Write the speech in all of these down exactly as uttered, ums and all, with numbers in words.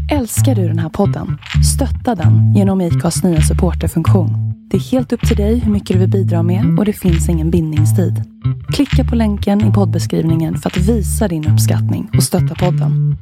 Älskar du den här podden? Stötta den genom I C A:s nya supporterfunktion. Det är helt upp till dig hur mycket du vill bidra med och det finns ingen bindningstid. Klicka på länken i poddbeskrivningen för att visa din uppskattning och stötta podden.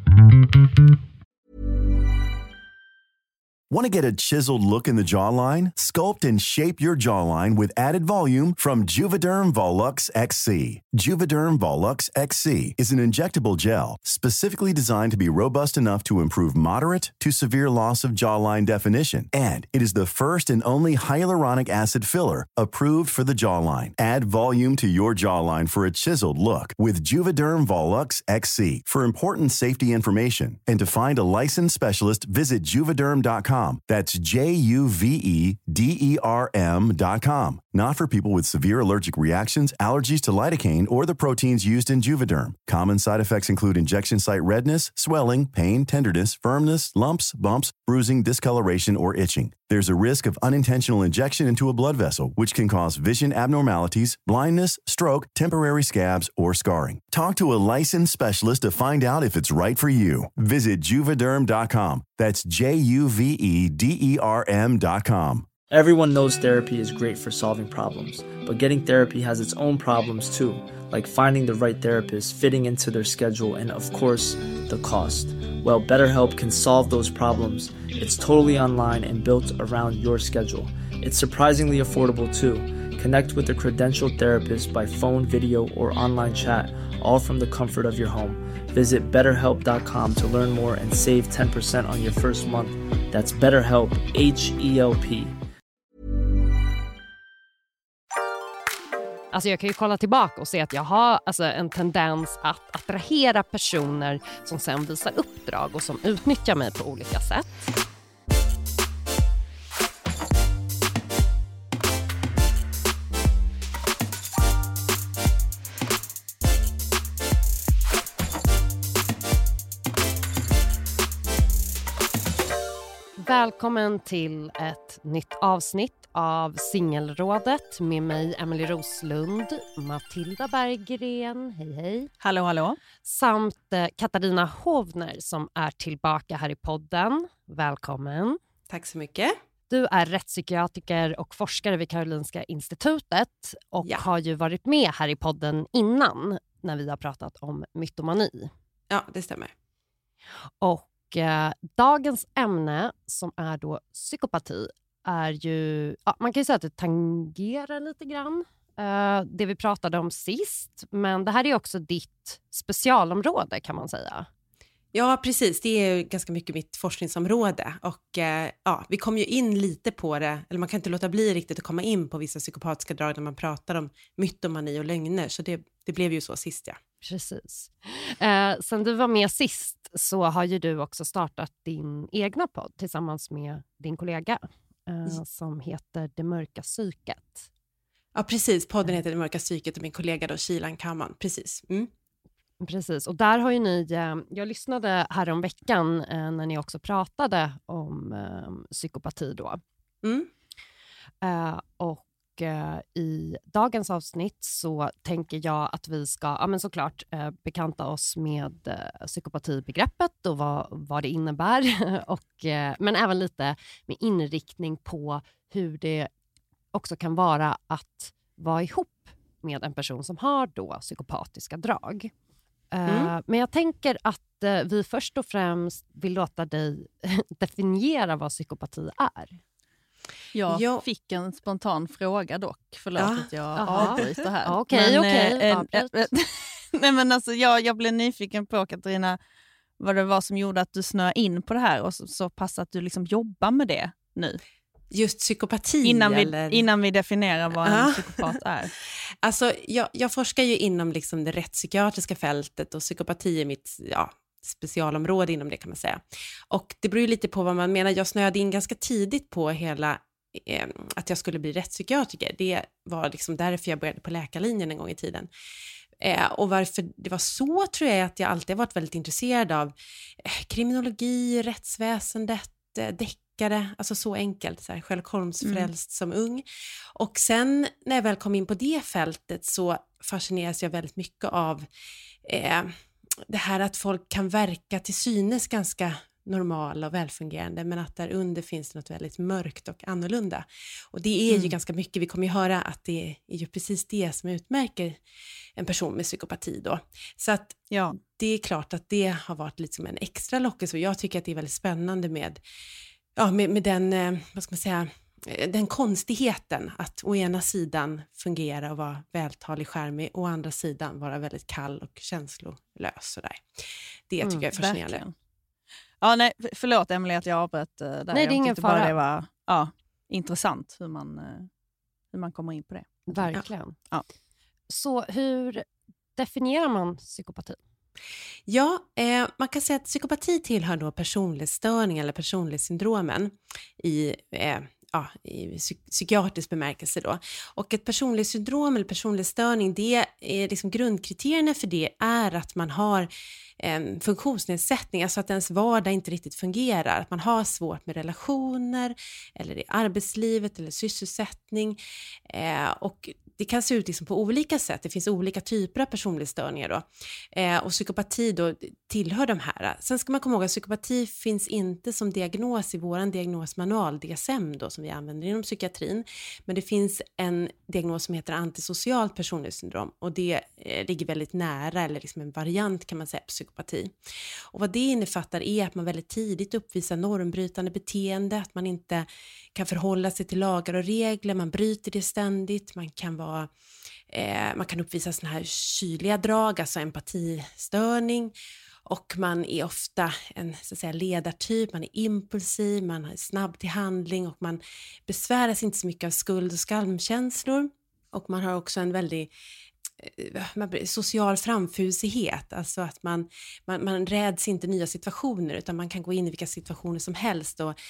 Want to get a chiseled look in the jawline? Sculpt and shape your jawline with added volume from Juvederm Volux X C. Juvederm Volux X C is an injectable gel specifically designed to be robust enough to improve moderate to severe loss of jawline definition. And it is the first and only hyaluronic acid filler approved for the jawline. Add volume to your jawline for a chiseled look with Juvederm Volux X C. For important safety information and to find a licensed specialist, visit juvederm dot com. That's J U V E D E R M dot com. Not for people with severe allergic reactions, allergies to lidocaine, or the proteins used in Juvederm. Common side effects include injection site redness, swelling, pain, tenderness, firmness, lumps, bumps, bruising, discoloration, or itching. There's a risk of unintentional injection into a blood vessel, which can cause vision abnormalities, blindness, stroke, temporary scabs, or scarring. Talk to a licensed specialist to find out if it's right for you. Visit juvederm dot com. That's J U V E D E R M dot com. Everyone knows therapy is great for solving problems, but getting therapy has its own problems too, like finding the right therapist, fitting into their schedule, and of course, the cost. Well, BetterHelp can solve those problems. It's totally online and built around your schedule. It's surprisingly affordable too. Connect with a credentialed therapist by phone, video, or online chat, all from the comfort of your home. Visit better help dot com to learn more and save ten percent on your first month. That's BetterHelp, H E L P. Alltså jag kan ju kolla tillbaka och se att jag har alltså en tendens att attrahera personer som sen visar uppdrag och som utnyttjar mig på olika sätt. Välkommen till ett nytt avsnitt av Singelrådet med mig Emily Roslund, Matilda Berggren, hej hej. Hallå hallå. Samt eh, Katarina Hovner som är tillbaka här i podden. Välkommen. Tack så mycket. Du är rättspsykiatriker och forskare vid Karolinska institutet och ja. har ju varit med här i podden innan när vi har pratat om mytomani. Ja, det stämmer. Och eh, dagens ämne som är då psykopati är ju, ja, man kan ju säga att det tangerar lite grann uh, det vi pratade om sist. Men det här är också ditt specialområde kan man säga. Ja, precis. Det är ju ganska mycket mitt forskningsområde. Och eh, ja, vi kom ju in lite på det, eller man kan inte låta bli riktigt att komma in på vissa psykopatiska drag när man pratar om mytomani och lögner. Så det, det blev ju så sist, ja. Precis. Eh, sen du var med sist så har ju du också startat din egna podd tillsammans med din kollega. Uh, som heter Det mörka psyket. Ja, precis. Podden heter Det mörka psyket och min kollega då, Kilan Kamman. Precis. Mm. Precis. Och där har ju ni, uh, jag lyssnade här om veckan uh, när ni också pratade om uh, psykopati då. Mm. Uh, och uh, i dagens avsnitt så tänker jag att vi ska, ja men såklart uh, bekanta oss med uh, psykopatibegreppet och vad, vad det innebär och men även lite med inriktning på hur det också kan vara att vara ihop med en person som har då psykopatiska drag. Mm. Uh, men jag tänker att uh, vi först och främst vill låta dig definiera vad psykopati är. Jag ja. fick en spontan fråga dock. Förlåt ja. att jag avbryter här. Okej, okej. Nej men alltså jag, jag blev nyfiken på Katarina vad det var som gjorde att du snöade in på det här och så, så pass att du liksom jobbar med det nu. Just psykopati innan vi, eller? Innan vi definierar vad en ah. psykopat är. Alltså jag, jag forskar ju inom liksom det rättspsykiatriska fältet och psykopati är mitt ja, specialområde inom det kan man säga. Och det beror ju lite på vad man menar. Jag snöade in ganska tidigt på hela eh, att jag skulle bli rättspsykiatriker. Det var liksom därför jag började på läkarlinjen en gång i tiden. Eh, och varför det var så tror jag är att jag alltid varit väldigt intresserad av eh, kriminologi, rättsväsendet, eh, deckare, alltså så enkelt, så här, Sherlock Holmes-frälst mm. som ung. Och sen när jag väl kom in på det fältet så fascineras jag väldigt mycket av eh, det här att folk kan verka till synes ganska normala och välfungerande, men att där under finns det något väldigt mörkt och annorlunda. Och det är ju mm. ganska mycket, vi kommer ju höra att det är ju precis det som utmärker en person med psykopati då. Så att ja. det är klart att det har varit lite som en extra lockelse, och jag tycker att det är väldigt spännande med, ja, med, med den, eh, vad ska man säga, den konstigheten att å ena sidan fungera och vara vältalig, charmig, och å andra sidan vara väldigt kall och känslolös. Sådär. Det tycker mm, jag är fascinerande. Verkligen. Ja, nej, förlåt Emelie att jag avbröt där. Nej, det är ingen fara. Bara det var ja, intressant hur man, hur man kommer in på det. Verkligen. Ja. Så hur definierar man psykopati? Ja, eh, man kan säga att psykopati tillhör då personlighetsstörning eller personlighetssyndromen i, eh, ja, i psyk- psykiatrisk bemärkelse då. Och ett personlighetssyndrom eller personlighetsstörning, det är liksom grundkriterierna för det är att man har en funktionsnedsättning, alltså att ens vardag inte riktigt fungerar, att man har svårt med relationer eller i arbetslivet eller sysselsättning, eh, och det kan se ut liksom på olika sätt. Det finns olika typer av personlighetsstörningar då. Eh, och psykopati då tillhör de här. Sen ska man komma ihåg att psykopati finns inte som diagnos i vår diagnosmanual, D S M då, som vi använder inom psykiatrin. Men det finns en diagnos som heter antisocialt personlighetssyndrom, och det eh, ligger väldigt nära, eller liksom en variant kan man säga, psykopati. Och vad det innefattar är att man väldigt tidigt uppvisar normbrytande beteende, att man inte kan förhålla sig till lagar och regler, man bryter det ständigt, man kan vara Eh, man kan uppvisa såna här kyliga drag, alltså empatistörning, och man är ofta en så att säga ledartyp, man är impulsiv, man är snabb till handling, och man besväras inte så mycket av skuld och skamkänslor, och man har också en väldigt eh, social framfusighet, alltså att man, man, man räds inte nya situationer, utan man kan gå in i vilka situationer som helst, och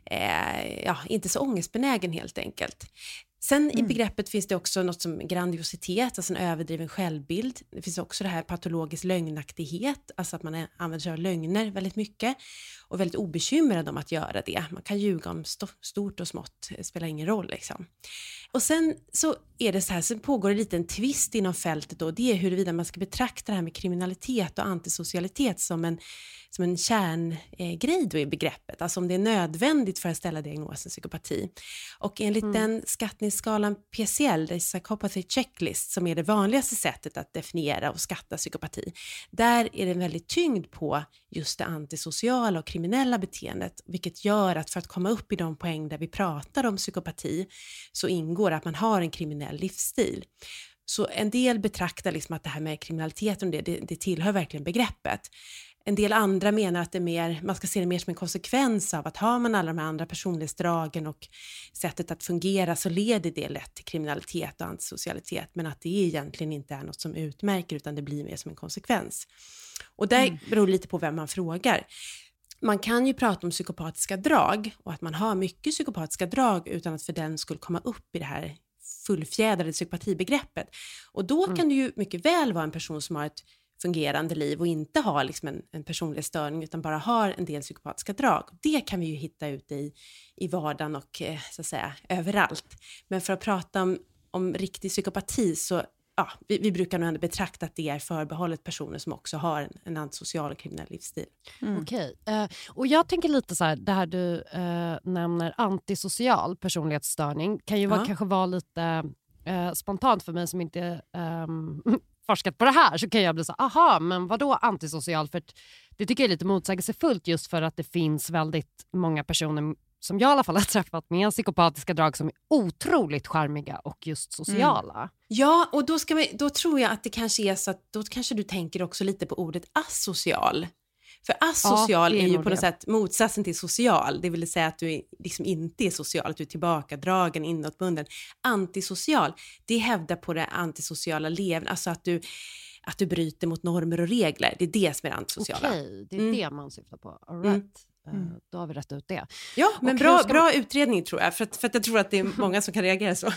eh, ja, inte så ångestbenägen helt enkelt. Sen mm. i begreppet finns det också något som grandiositet, alltså en överdriven självbild. Det finns också det här patologisk lögnaktighet, alltså att man är, använder sig av lögner väldigt mycket och väldigt obekymrad om att göra det. Man kan ljuga om st- stort och smått, det spelar ingen roll liksom. Och sen så är det så här, så pågår det lite en twist inom fältet då, det är huruvida man ska betrakta det här med kriminalitet och antisocialitet som en som en kärngrej då i begreppet, alltså om det är nödvändigt för att ställa diagnosen psykopati. Och enligt mm. den skattningsskalan P C L, det Psychopathy Checklist, som är det vanligaste sättet att definiera och skatta psykopati, där är det en väldigt tyngd på just det antisociala och kriminella beteendet, vilket gör att för att komma upp i de poäng där vi pratar om psykopati så ingår att man har en kriminell livsstil. Så en del betraktar liksom att det här med kriminaliteten, det, det, det tillhör verkligen begreppet. En del andra menar att det är mer, man ska se det mer som en konsekvens av att har man alla de här andra personlighetsdragen och sättet att fungera, så leder det lätt till kriminalitet och antisocialitet, men att det egentligen inte är något som utmärker, utan det blir mer som en konsekvens. Och det mm. beror lite på vem man frågar. Man kan ju prata om psykopatiska drag och att man har mycket psykopatiska drag utan att för den skulle komma upp i det här fullfjädrade psykopatibegreppet. Och då mm. kan det ju mycket väl vara en person som har ett fungerande liv och inte har liksom en, en personlighetsstörning, utan bara har en del psykopatiska drag. Det kan vi ju hitta ute i, i vardagen och eh, så att säga överallt. Men för att prata om, om riktig psykopati, så ja, vi, vi brukar nog ändå betrakta att det är förbehållet personer som också har en, en antisocial och kriminell livsstil. Mm. Okej, uh, och jag tänker lite så här, det här du uh, nämner antisocial personlighetsstörning kan ju vara, ja. kanske vara lite uh, spontant för mig som inte um, forskat på det här, så kan jag bli så, aha, men vadå antisocial? För det tycker jag är lite motsägelsefullt, just för att det finns väldigt många personer som jag i alla fall har träffat med psykopatiska drag som är otroligt charmiga och just sociala. Mm. Ja, och då, ska vi, då tror jag att det kanske är så att då kanske du tänker också lite på ordet asocial. För asocial ja, är, är ju på något sätt motsatsen till social. Det vill säga att du liksom inte är social, att du är tillbakadragen, inåtbunden. Antisocial, det hävdar på det antisociala leven, alltså att du, att du bryter mot normer och regler. Det är det som är antisociala. Okej, det är mm. det man syftar på. All right. Mm. Uh, då har vi rätt ut det. Ja, men bra, ska... bra utredning tror jag. För att, för att jag tror att det är många som kan reagera så.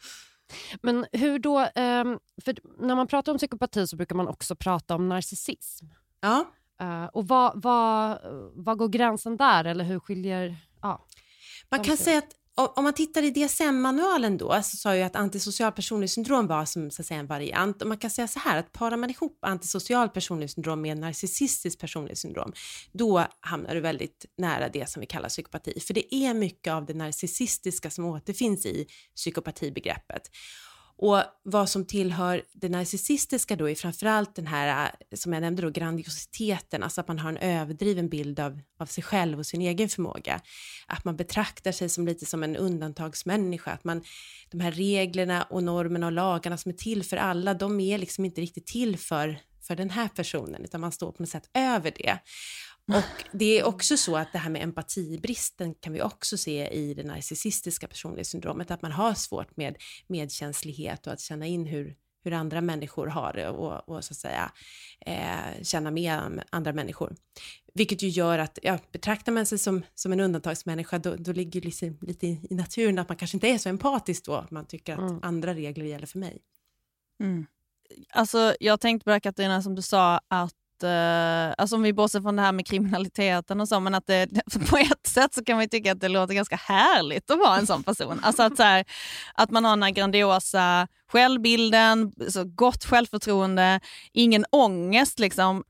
Men hur då, um, för när man pratar om psykopati så brukar man också prata om narcissism. Ja. Uh, och vad, vad, vad går gränsen där? Eller hur skiljer... Ja, man kan säga att om man tittar i D S M-manualen då, så sa jag att antisocial personlighetssyndrom var som så att säga en variant. Och man kan säga så här, att parar man ihop antisocial personlighetssyndrom med narcissistisk personlighetssyndrom, då hamnar du väldigt nära det som vi kallar psykopati. För det är mycket av det narcissistiska som återfinns i psykopatibegreppet. Och vad som tillhör det narcissistiska då är framförallt den här, som jag nämnde då, grandiositeten. Alltså att man har en överdriven bild av, av sig själv och sin egen förmåga. Att man betraktar sig som lite som en undantagsmänniska. Att man, de här reglerna och normerna och lagarna som är till för alla, de är liksom inte riktigt till för, för den här personen. Utan man står på något sätt över det. Och det är också så att det här med empatibristen kan vi också se i det narcissistiska personlighetssyndromet, att man har svårt med medkänslighet och att känna in hur, hur andra människor har det och, och så att säga eh, känna med andra människor. Vilket ju gör att, ja, betraktar man sig som, som en undantagsmänniska, då, då ligger det liksom lite i, i naturen att man kanske inte är så empatisk då, man tycker att mm. andra regler gäller för mig. Mm. Alltså jag tänkte på det, Katarina, som du sa, att alltså om vi bortser från det här med kriminaliteten och så, men att det, på ett sätt så kan man ju tycka att det låter ganska härligt att vara en sån person. Alltså att, så här, att man har den här grandiosa självbilden, så gott självförtroende, ingen ångest liksom.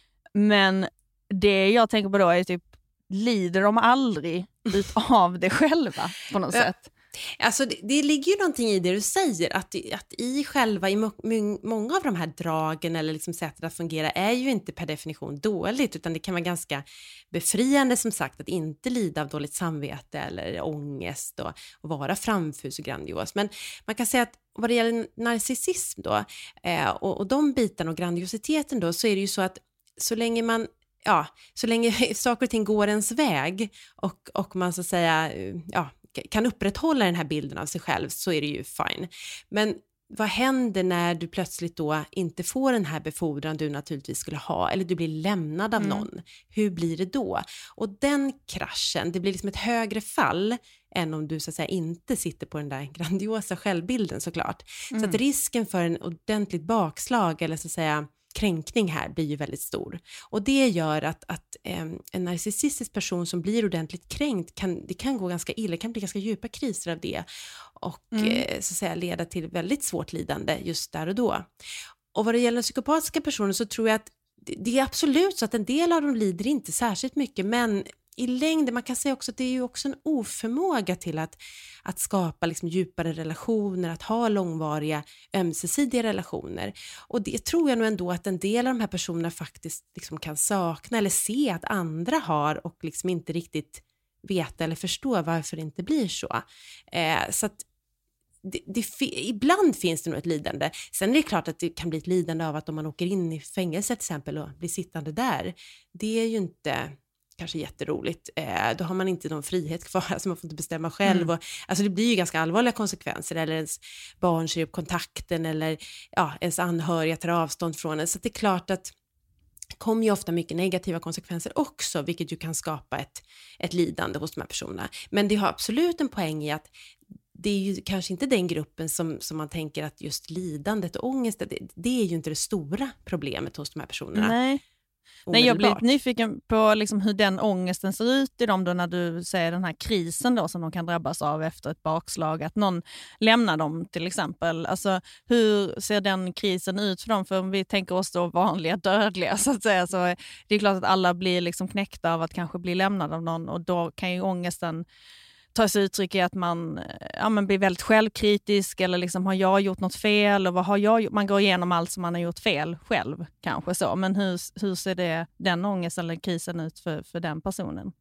Men det jag tänker på då är typ, lider de aldrig utav det själva på något ja. sätt? Alltså det, det ligger ju någonting i det du säger, att, att i själva, i må, många av de här dragen eller liksom sättet att fungera är ju inte per definition dåligt, utan det kan vara ganska befriande som sagt att inte lida av dåligt samvete eller ångest och, och vara framfus och grandios. Men man kan säga att vad det gäller narcissism då eh, och, och de bitarna och grandiositeten då, så är det ju så att så länge man ja, så länge saker och ting går ens väg och, och man så att säga ja, kan upprätthålla den här bilden av sig själv, så är det ju fine. Men vad händer när du plötsligt då inte får den här befordran du naturligtvis skulle ha, eller du blir lämnad av mm. någon? Hur blir det då? Och den kraschen, det blir liksom ett högre fall än om du så att säga inte sitter på den där grandiosa självbilden såklart. Mm. Så att risken för en ordentligt bakslag eller så att säga kränkning här blir ju väldigt stor. Och det gör att, att eh, en narcissistisk person som blir ordentligt kränkt, kan, det kan gå ganska illa, det kan bli ganska djupa kriser av det och mm. eh, så att säga leda till väldigt svårt lidande just där och då. Och vad det gäller psykopatiska personer så tror jag att det, det är absolut så att en del av dem lider inte särskilt mycket, men i längden, man kan säga också att det är ju också en oförmåga till att, att skapa liksom djupare relationer, att ha långvariga ömsesidiga relationer. Och det tror jag nog ändå att en del av de här personerna faktiskt liksom kan sakna eller se att andra har och liksom inte riktigt veta eller förstå varför det inte blir så. Eh, så att det, det, ibland finns det nog ett lidande. Sen är det klart att det kan bli ett lidande av att om man åker in i fängelse till exempel och blir sittande där, det är ju inte kanske jätteroligt. Eh, då har man inte någon frihet kvar, alltså man får inte bestämma själv. Mm. Och, alltså det blir ju ganska allvarliga konsekvenser, eller ens barn ser upp kontakten, eller ja, ens anhöriga tar avstånd från en. Så det är klart att det kommer ju ofta mycket negativa konsekvenser också, vilket ju kan skapa ett, ett lidande hos de här personerna. Men det har absolut en poäng i att det är ju kanske inte den gruppen som, som man tänker att just lidandet och ångest, det, det är ju inte det stora problemet hos de här personerna. Nej. Nej, jag blir lite nyfiken på liksom hur den ångesten ser ut i dem då, när du säger den här krisen då som de kan drabbas av efter ett bakslag, att någon lämnar dem till exempel. Alltså hur ser den krisen ut för dem? För om vi tänker oss då vanliga dödliga så att säga, så det är klart att alla blir liksom knäckta av att kanske bli lämnad av någon, och då kan ju ångesten ta sig uttryck i att man, ja, man blir väldigt självkritisk, eller liksom, har jag gjort något fel, och vad har jag gjort? Man går igenom allt som man har gjort fel själv kanske så, men hur, hur ser det, den ångesten eller krisen ut för, för den personen?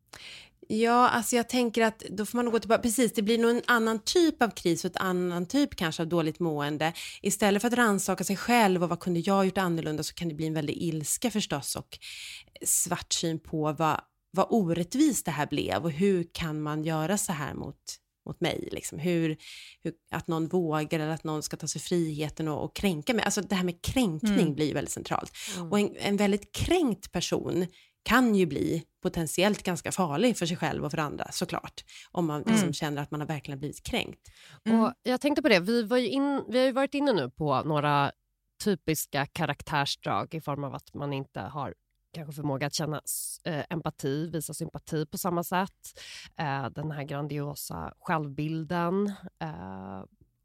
Ja, alltså jag tänker att då får man nog gå tillbaka, precis, det blir nog en annan typ av kris och ett annan typ kanske av dåligt mående. Istället för att rannsaka sig själv och vad kunde jag gjort annorlunda, så kan det bli en väldigt ilska förstås och svartsyn på vad vad orättvist det här blev och hur kan man göra så här mot, mot mig. Liksom. Hur, hur, att någon vågar eller att någon ska ta sig friheten och, och kränka mig. Alltså det här med kränkning mm. blir väldigt centralt. Mm. Och en, en väldigt kränkt person kan ju bli potentiellt ganska farlig för sig själv och för andra, såklart. Om man liksom mm. känner att man har verkligen blivit kränkt. Mm. Och jag tänkte på det, vi, var ju in, vi har ju varit inne nu på några typiska karaktärsdrag i form av att man inte har kanske förmåga att känna eh, empati, visa sympati på samma sätt. Eh, den här grandiosa självbilden. Eh,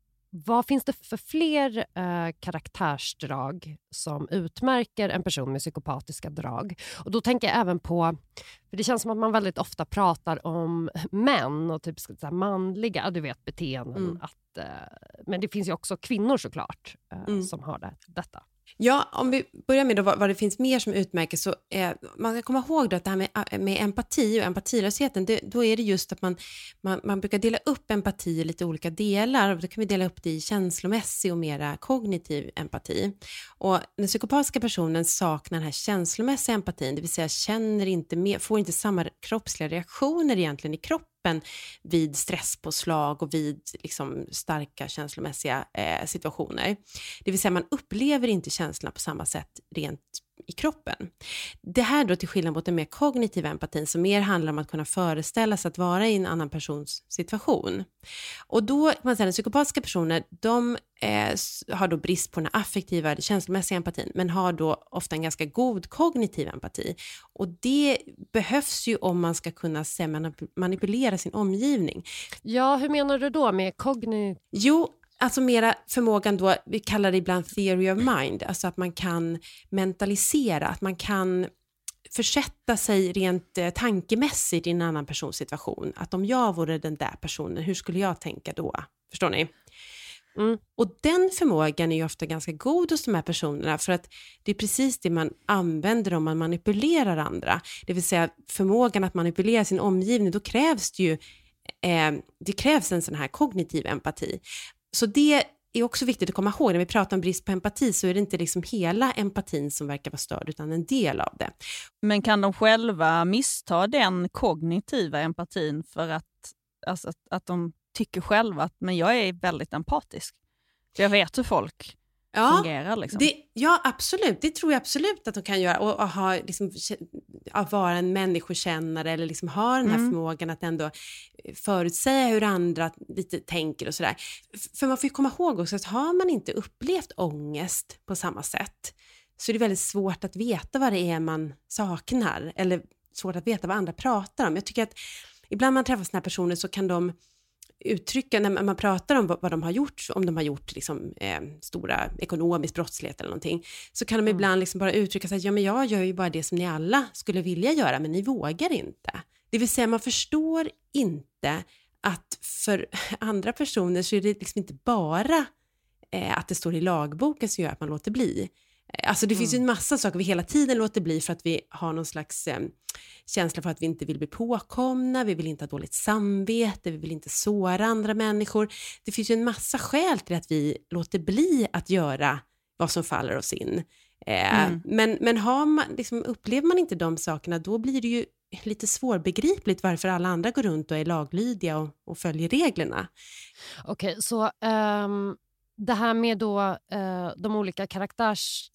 vad finns det för fler eh, karaktärsdrag som utmärker en person med psykopatiska drag? Och då tänker jag även på, för det känns som att man väldigt ofta pratar om män och typ så här, manliga, du vet, beteenden. Mm. Att, eh, men det finns ju också kvinnor såklart eh, Mm. som har det, detta. Ja, om vi börjar med då, vad, vad det finns mer som utmärker, så eh, man ska komma ihåg då att det här med, med empati och empatilösheten, det, då är det just att man, man, man brukar dela upp empati i lite olika delar. Då kan vi dela upp det i känslomässig och mera kognitiv empati. Och den psykopatiska personen saknar den här känslomässiga empatin, det vill säga känner inte mer, får inte samma kroppsliga reaktioner egentligen i kroppen vid stresspåslag och vid liksom starka känslomässiga eh, situationer. Det vill säga man upplever inte känslorna på samma sätt rent i kroppen. Det här då till skillnad mot den mer kognitiva empatin som mer handlar om att kunna föreställa sig att vara i en annan persons situation. Och då kan man säga att psykopatiska personer, de eh, har då brist på den affektiva, känslomässiga empatin, men har då ofta en ganska god kognitiv empati. Och det behövs ju om man ska kunna se, manip- manipulera sin omgivning. Ja, hur menar du då med kognitiv? Jo, alltså mera förmågan då, vi kallar det ibland theory of mind, alltså att man kan mentalisera, att man kan försätta sig rent eh, tankemässigt i en annan persons situation. Att om jag vore den där personen, hur skulle jag tänka då? Förstår ni? Mm. Och den förmågan är ju ofta ganska god hos de här personerna, för att det är precis det man använder om man manipulerar andra. Det vill säga förmågan att manipulera sin omgivning, då krävs det ju eh, det krävs en sån här kognitiv empati. Så det är också viktigt att komma ihåg, när vi pratar om brist på empati så är det inte liksom hela empatin som verkar vara störd, utan en del av det. Men kan de själva missta den kognitiva empatin för att, alltså, att, att de tycker själva att men jag är väldigt empatisk? För jag vet hur folk ja, fungerar. Liksom. Det, ja, absolut. Det tror jag absolut att de kan göra. Och, och ha, liksom, att vara en människokännare eller liksom ha den här mm. förmågan att ändå förutsäga hur andra lite tänker och sådär. För man får ju komma ihåg också att har man inte upplevt ångest på samma sätt så är det väldigt svårt att veta vad det är man saknar, eller svårt att veta vad andra pratar om. Jag tycker att ibland man träffar såna här personer så kan de uttrycka, när man pratar om vad de har gjort, om de har gjort liksom, eh, stora ekonomisk brottslighet eller någonting, så kan de mm. ibland liksom bara uttrycka sig att ja, men jag gör ju bara det som ni alla skulle vilja göra, men ni vågar inte. Det vill säga man förstår inte att för andra personer så är det liksom inte bara eh, att det står i lagboken som gör att man låter bli. Alltså det mm. finns ju en massa saker vi hela tiden låter bli för att vi har någon slags eh, känsla för att vi inte vill bli påkomna, vi vill inte ha dåligt samvete, vi vill inte såra andra människor. Det finns ju en massa skäl till att vi låter bli att göra vad som faller oss in. Eh, mm. Men, men har man, liksom, upplever man inte de sakerna, då blir det ju lite svårbegripligt varför alla andra går runt och är laglydiga och, och följer reglerna. Okej, okay, så um, det här med då uh, de olika karaktärs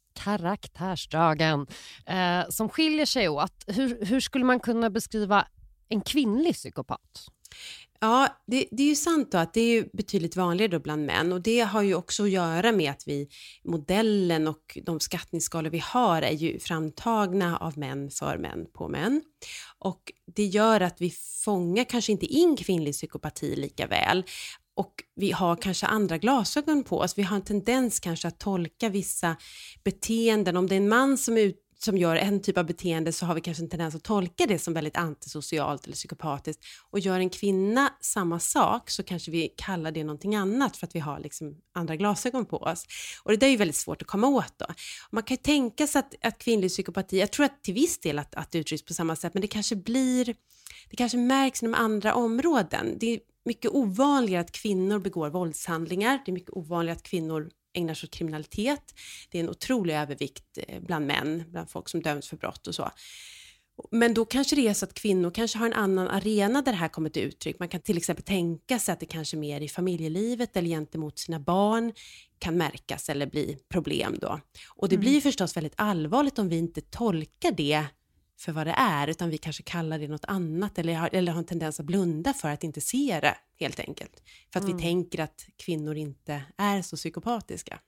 karaktärsdragen eh, som skiljer sig åt. Hur, hur skulle man kunna beskriva en kvinnlig psykopat? Ja, det, det är ju sant då att det är betydligt vanligare då bland män, och det har ju också att göra med att vi, modellen och de skattningsskalor vi har är ju framtagna av män för män på män, och det gör att vi fångar kanske inte in kvinnlig psykopati lika väl. Och vi har kanske andra glasögon på oss. Vi har en tendens kanske att tolka vissa beteenden. Om det är en man som, ut, som gör en typ av beteende så har vi kanske en tendens att tolka det som väldigt antisocialt eller psykopatiskt. Och gör en kvinna samma sak så kanske vi kallar det någonting annat för att vi har liksom andra glasögon på oss. Och det där är ju väldigt svårt att komma åt då. Och man kan ju tänka sig att, att kvinnlig psykopati, jag tror att till viss del att, att det uttrycks på samma sätt, men det kanske blir, det kanske märks inom andra områden. Det är mycket ovanligare att kvinnor begår våldshandlingar. Det är mycket ovanligare att kvinnor ägnar sig åt kriminalitet. Det är en otrolig övervikt bland män, bland folk som döms för brott och så. Men då kanske det är så att kvinnor kanske har en annan arena där det här kommer till uttryck. Man kan till exempel tänka sig att det kanske mer i familjelivet eller gentemot sina barn kan märkas eller bli problem då. Och det mm. blir förstås väldigt allvarligt om vi inte tolkar det för vad det är, utan vi kanske kallar det något annat eller har, eller har en tendens att blunda för att inte se det helt enkelt. För att mm. vi tänker att kvinnor inte är så psykopatiska.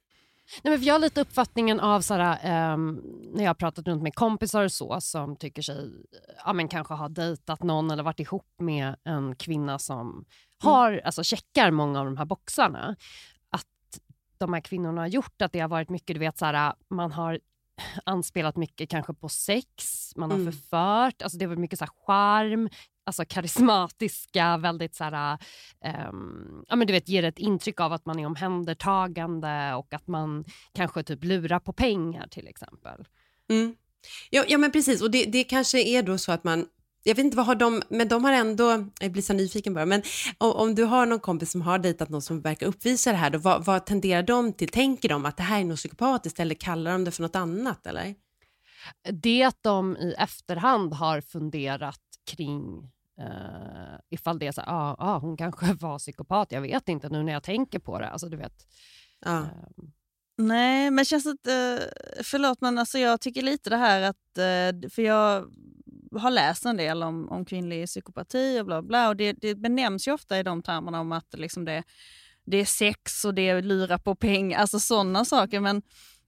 Nej, men jag har lite uppfattningen av såhär, um, när jag har pratat runt med kompisar och så, som tycker sig ja, men kanske ha dejtat någon eller varit ihop med en kvinna som mm. har, alltså checkar många av de här boxarna. Att de här kvinnorna har gjort att det har varit mycket, du vet såhär, man har anspelat mycket kanske på sex, man har mm. förfört, alltså det har varit mycket så här charm, alltså karismatiska, väldigt så här, um, ja men du vet, ger ett intryck av att man är omhändertagande och att man kanske typ lurar på pengar till exempel. Mm. Ja, ja men precis, och det, det kanske är då så att man, jag vet inte vad har de, men de har ändå, jag blir så nyfiken bara, men om, om du har någon kompis som har dejtat någon som verkar uppvisa det här, då, vad, vad tenderar de till? Tänker de att det här är något psykopatiskt eller kallar de det för något annat, eller? Det att de i efterhand har funderat kring uh, ifall det är så här, ah, ah, hon kanske var psykopat, jag vet inte nu när jag tänker på det, alltså du vet. Ja. Uh, Nej, men känns att, förlåt men alltså jag tycker lite det här att, för jag har läst en del om, om kvinnlig psykopati och bla bla, och det, det benämns ju ofta i de termerna om att liksom det, det är sex och det är lura på pengar, alltså sådana saker, men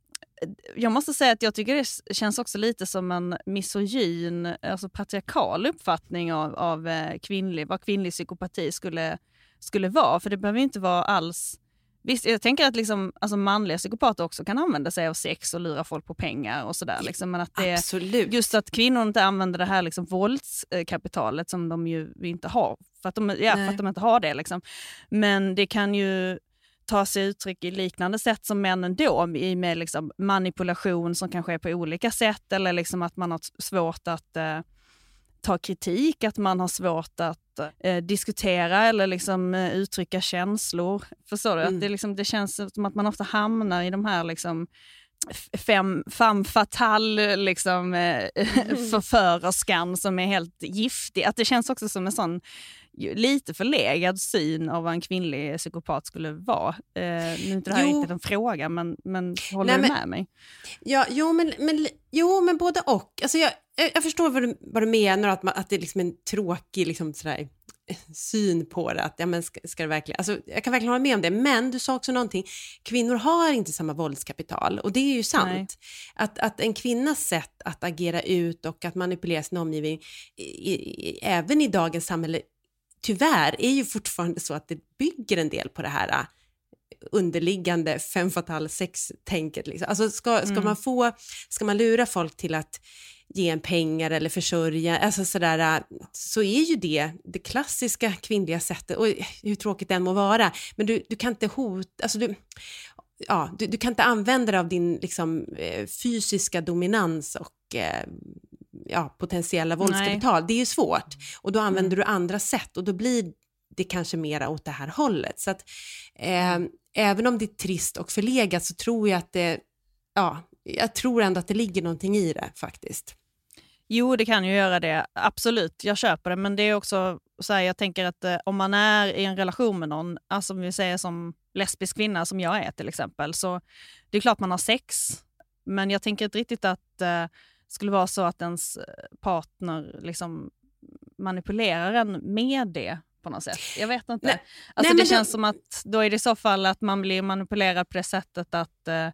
jag måste säga att jag tycker det känns också lite som en misogyn, alltså patriarkal uppfattning av, av kvinnlig, vad kvinnlig psykopati skulle, skulle vara, för det behöver ju inte vara alls. Visst, jag tänker att liksom, alltså manliga psykopater också kan använda sig av sex och lura folk på pengar och sådär. Liksom, men att det, absolut. Just att kvinnor inte använder det här liksom, våldskapitalet som de ju inte har. För att de, ja, för att de inte har det. Liksom. Men det kan ju ta sig uttryck i liknande sätt som männen då. I med liksom, manipulation som kan ske på olika sätt. Eller liksom, att man har svårt att eh, ta kritik. Att man har svårt att Eh, diskutera eller liksom, eh, uttrycka känslor. Förstår du? Mm. Att det, liksom, det känns som att man ofta hamnar i de här liksom, fem, femme fatale liksom, eh, mm. förförerskan som är helt giftig. Att det känns också som en sån lite förlegad syn av vad en kvinnlig psykopat skulle vara. Eh, nu är inte det här jo. inte en fråga, men, men håller Nej, du med men, mig? Ja, jo, men, men, jo, men både och. Alltså jag, jag, jag förstår vad du, vad du menar, att, man, att det är liksom en tråkig liksom, sådär, syn på det. Att, ja, men ska, ska det verkligen, alltså, jag kan verkligen hålla med om det, men du sa också någonting. Kvinnor har inte samma våldskapital, och det är ju sant. Att, att en kvinnas sätt att agera ut och att manipulera sin omgivning, i, i, även i dagens samhälle, tyvärr är ju fortfarande så att det bygger en del på det här underliggande femme fatale sex-tänket. Liksom. Alltså ska, ska mm. man få, ska man lura folk till att ge en pengar eller försörja, alltså sådär, så är ju det det klassiska kvinnliga sättet, och hur tråkigt det än må vara, men du, du kan inte hota, alltså du, ja, du, du kan inte använda dig av din liksom, fysiska dominans och eh, ja, potentiella våldskapital. Nej. Det är ju svårt, och då använder mm. du andra sätt, och då blir det kanske mera åt det här hållet. Så att eh, även om det är trist och förlegat, så tror jag att det, ja, jag tror ändå att det ligger någonting i det faktiskt. Jo, det kan ju göra det. Absolut, jag köper det. Men det är också så här, jag tänker att eh, om man är i en relation med någon, alltså vi säger som lesbisk kvinna som jag är till exempel, så det är klart man har sex. Men jag tänker inte riktigt att eh, skulle vara så att ens partner liksom manipulerar en med det på något sätt. Jag vet inte. Nej. Alltså Nej, det känns det... som att då är det i så fall att man blir manipulerad på det sättet att eh,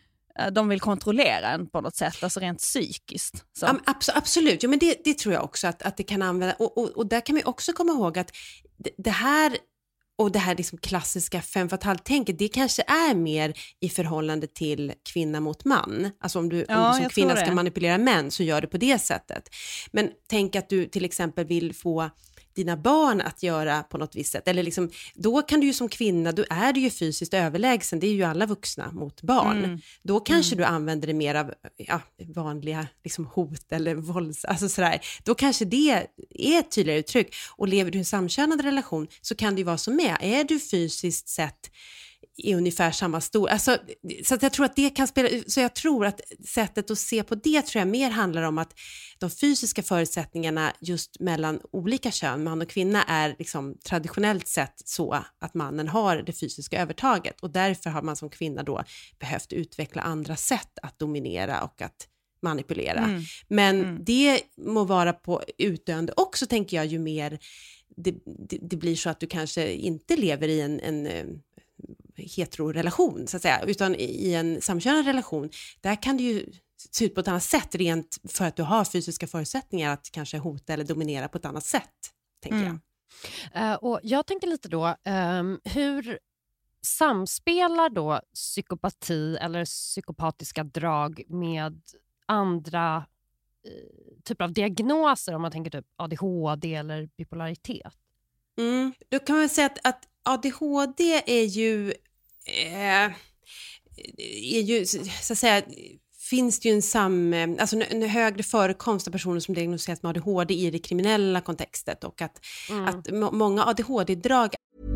de vill kontrollera en på något sätt, alltså rent psykiskt. Så. Ja, abs- absolut, ja, men det, det tror jag också att, att det kan använda. Och, och, och där kan vi också komma ihåg att det, det här och det här liksom klassiska femme fatale-tänket, det kanske är mer i förhållande till kvinna mot man. Alltså om du, ja, om du som kvinna ska manipulera män, så gör du på det sättet. Men tänk att du till exempel vill få dina barn att göra på något visst sätt. Eller liksom, då kan du ju som kvinna, då är du ju fysiskt överlägsen. Det är ju alla vuxna mot barn. Mm. Då kanske mm. du använder det mer av ja, vanliga liksom, hot eller vålds... Alltså sådär. Då kanske det är ett tydligare uttryck. Och lever du i en samkönad relation, så kan det ju vara så med. Är du fysiskt sett i ungefär samma stor... Alltså, så att jag tror att det kan spela... Så jag tror att sättet att se på det tror jag mer handlar om att de fysiska förutsättningarna just mellan olika kön, man och kvinna, är liksom traditionellt sett så att mannen har det fysiska övertaget. Och därför har man som kvinna då behövt utveckla andra sätt att dominera och att manipulera. Mm. Men mm. det må vara på utdöende också, tänker jag, ju mer det, det, det blir så att du kanske inte lever i en... en heterorelation så att säga, utan i en samkönad relation, där kan det ju se ut på ett annat sätt rent för att du har fysiska förutsättningar att kanske hota eller dominera på ett annat sätt, tänker mm. jag. Uh, och jag tänker lite då, um, hur samspelar då psykopati eller psykopatiska drag med andra uh, typer av diagnoser, om man tänker typ A D H D eller bipolaritet? Mm. Då kan man säga att, att A D H D är ju, eh, är ju så att säga, finns det ju en, sam, alltså en högre förekomst av personer som diagnostiseras med A D H D i det kriminella kontextet, och att, mm. att må, många A D H D-drag.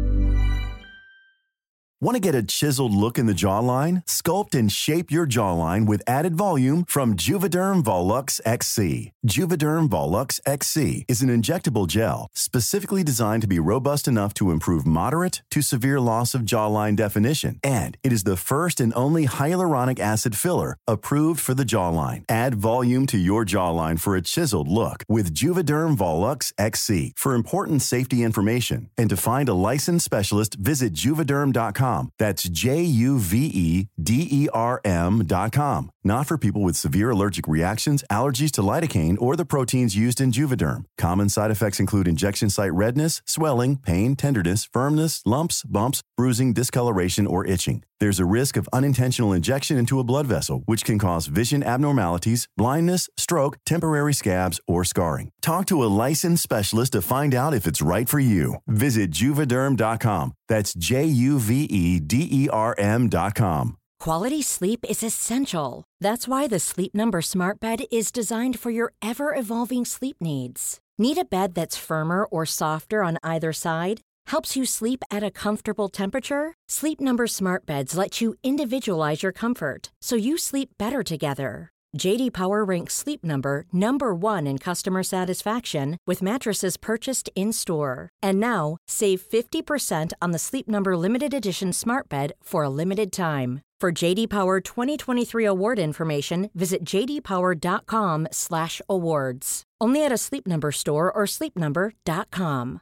Want to get a chiseled look in the jawline? Sculpt and shape your jawline with added volume from Juvederm Volux X C. Juvederm Volux X C is an injectable gel specifically designed to be robust enough to improve moderate to severe loss of jawline definition. And it is the first and only hyaluronic acid filler approved for the jawline. Add volume to your jawline for a chiseled look with Juvederm Volux X C. For important safety information and to find a licensed specialist, visit juvederm dot com. That's J U V E D E R M dot com. Not for people with severe allergic reactions, allergies to lidocaine, or the proteins used in Juvederm. Common side effects include injection site redness, swelling, pain, tenderness, firmness, lumps, bumps, bruising, discoloration, or itching. There's a risk of unintentional injection into a blood vessel, which can cause vision abnormalities, blindness, stroke, temporary scabs, or scarring. Talk to a licensed specialist to find out if it's right for you. Visit juvederm dot com. That's J U V E D E R M dot com. Quality sleep is essential. That's why the Sleep Number Smart Bed is designed for your ever-evolving sleep needs. Need a bed that's firmer or softer on either side? Helps you sleep at a comfortable temperature? Sleep Number Smart Beds let you individualize your comfort, so you sleep better together. J D Power ranks Sleep Number number one in customer satisfaction with mattresses purchased in-store. And now, save fifty percent on the Sleep Number Limited Edition Smart Bed for a limited time. For J D Power twenty twenty-three award information, visit j d power dot com slash awards. Only at a Sleep Number store or sleep number dot com.